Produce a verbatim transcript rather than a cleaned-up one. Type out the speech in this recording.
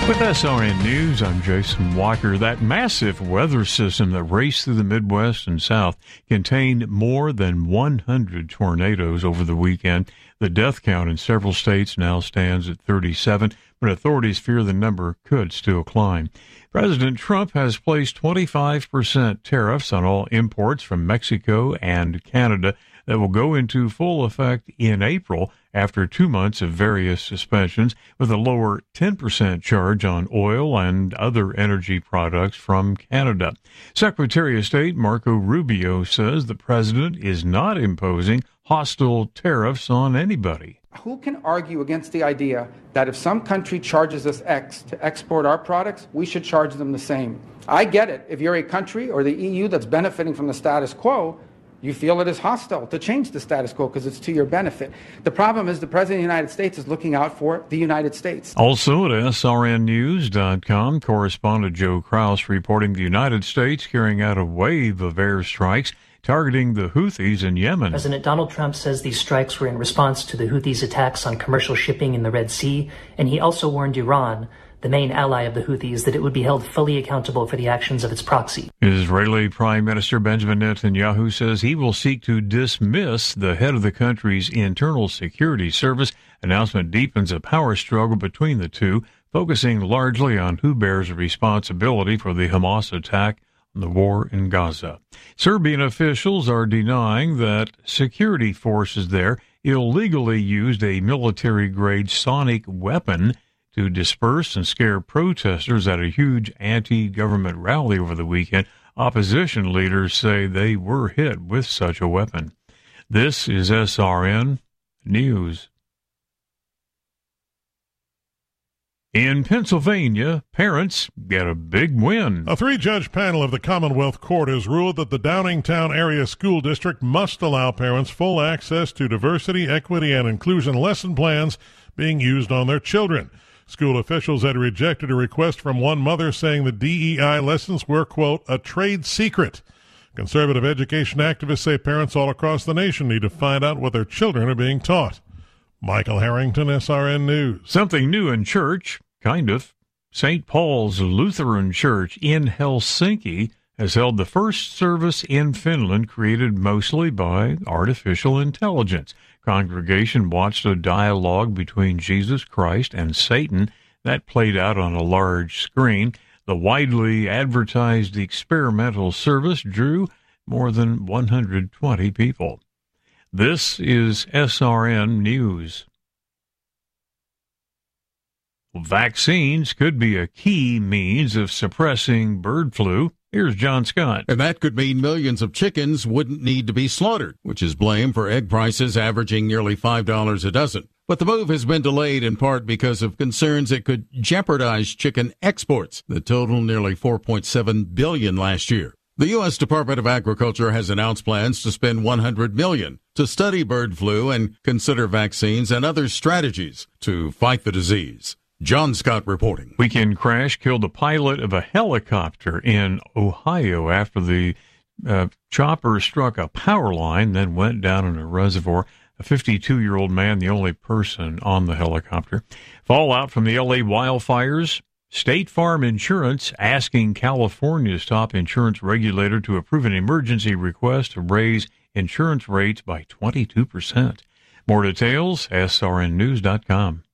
With S R N News, I'm Jason Walker. That massive weather system that raced through the Midwest and South contained more than one hundred tornadoes over the weekend. The death count in several states now stands at thirty-seven, but authorities fear the number could still climb. President Trump has placed twenty-five percent tariffs on all imports from Mexico and Canada that will go into full effect in April after two months of various suspensions, with a lower ten percent charge on oil and other energy products from Canada. Secretary of State Marco Rubio says the president is not imposing hostile tariffs on anybody. Who can argue against the idea that if some country charges us X to export our products, we should charge them the same? I get it. If you're a country or the E U that's benefiting from the status quo, you feel it is hostile to change the status quo because it's to your benefit. The problem is the President of the United States is looking out for the United States. Also at S R N news dot com, correspondent Joe Kraus reporting the United States carrying out a wave of airstrikes targeting the Houthis in Yemen. President Donald Trump says these strikes were in response to the Houthis' attacks on commercial shipping in the Red Sea, and he also warned Iran, the main ally of the Houthis, that it would be held fully accountable for the actions of its proxy. Israeli Prime Minister Benjamin Netanyahu says he will seek to dismiss the head of the country's internal security service. Announcement deepens a power struggle between the two, focusing largely on who bears responsibility for the Hamas attack on the war in Gaza. Serbian officials are denying that security forces there illegally used a military-grade sonic weapon to disperse and scare protesters at a huge anti-government rally over the weekend. Opposition leaders say they were hit with such a weapon. This is S R N News. In Pennsylvania, parents get a big win. A three-judge panel of the Commonwealth Court has ruled that the Downingtown Area School District must allow parents full access to diversity, equity, and inclusion lesson plans being used on their children. School officials had rejected a request from one mother saying the D E I lessons were, quote, a trade secret. Conservative education activists say parents all across the nation need to find out what their children are being taught. Michael Harrington, S R N News. Something new in church, kind of. Saint Paul's Lutheran Church in Helsinki has held the first service in Finland created mostly by artificial intelligence. Congregation watched a dialogue between Jesus Christ and Satan that played out on a large screen. The widely advertised experimental service drew more than one hundred twenty people. This is S R N News. Vaccines could be a key means of suppressing bird flu. Here's John Scott. And that could mean millions of chickens wouldn't need to be slaughtered, which is blamed for egg prices averaging nearly five dollars a dozen. But the move has been delayed in part because of concerns it could jeopardize chicken exports that totaled nearly four point seven billion dollars last year. The U S Department of Agriculture has announced plans to spend one hundred million dollars to study bird flu and consider vaccines and other strategies to fight the disease. John Scott reporting. Weekend crash killed the pilot of a helicopter in Ohio after the uh, chopper struck a power line, then went down in a reservoir. A fifty-two-year-old man, the only person on the helicopter. Fallout from the L A wildfires. State Farm Insurance asking California's top insurance regulator to approve an emergency request to raise insurance rates by twenty-two percent. More details, S R N news dot com.